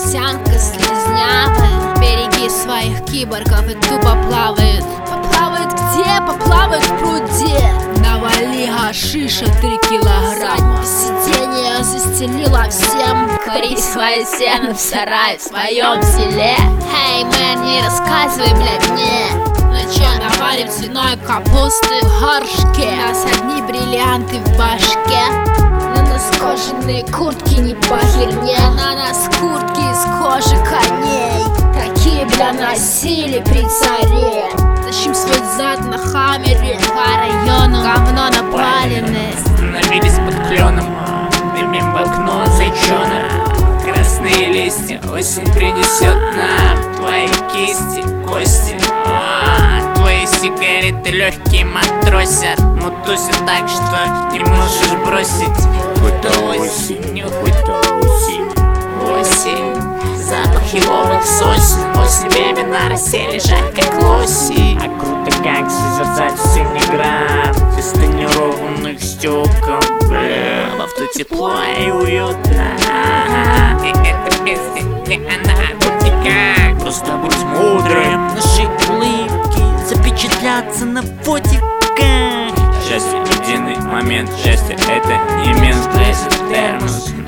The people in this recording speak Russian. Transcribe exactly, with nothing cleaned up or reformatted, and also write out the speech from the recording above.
овсянка слизнявая. Береги своих киборгов и тупо плавают. Поплавают где? Поплавают в пруде. Навали гашиша три килограмма. Сиденье застелила всем. Кори свое сено в сарае в своем селе. Эй, мэн, не рассказывай, бля, мне. Ну чё, наварим свиной капусты в горшке. У нас одни бриллианты в башке. На нас кожаные куртки не по херне. На нас куртки из кожи коней. Такие, бля, носили при царе. Тащим свой зад на хаммере. По району говно напаленное. Остановились под кленом, дымим в окно зайчонок. Красные листья осень принесет нам. Твои кисти, кости, а, твои сигареты легкие матросят. Но тусят так, что не можешь бросить. Будто осенью, будто осень, осень. Запах еловых сосен. Осень, беби, на росе лежать как лоси. А круто как созерцать синий град без тонированных стекол. Бля, в авто тепло и уютно. И эта песня не она, тут никак. Просто будь мудрым. Наши улыбки запечатлятся на фотиках. Счастье — единый момент. Счастье — это не мент, термос.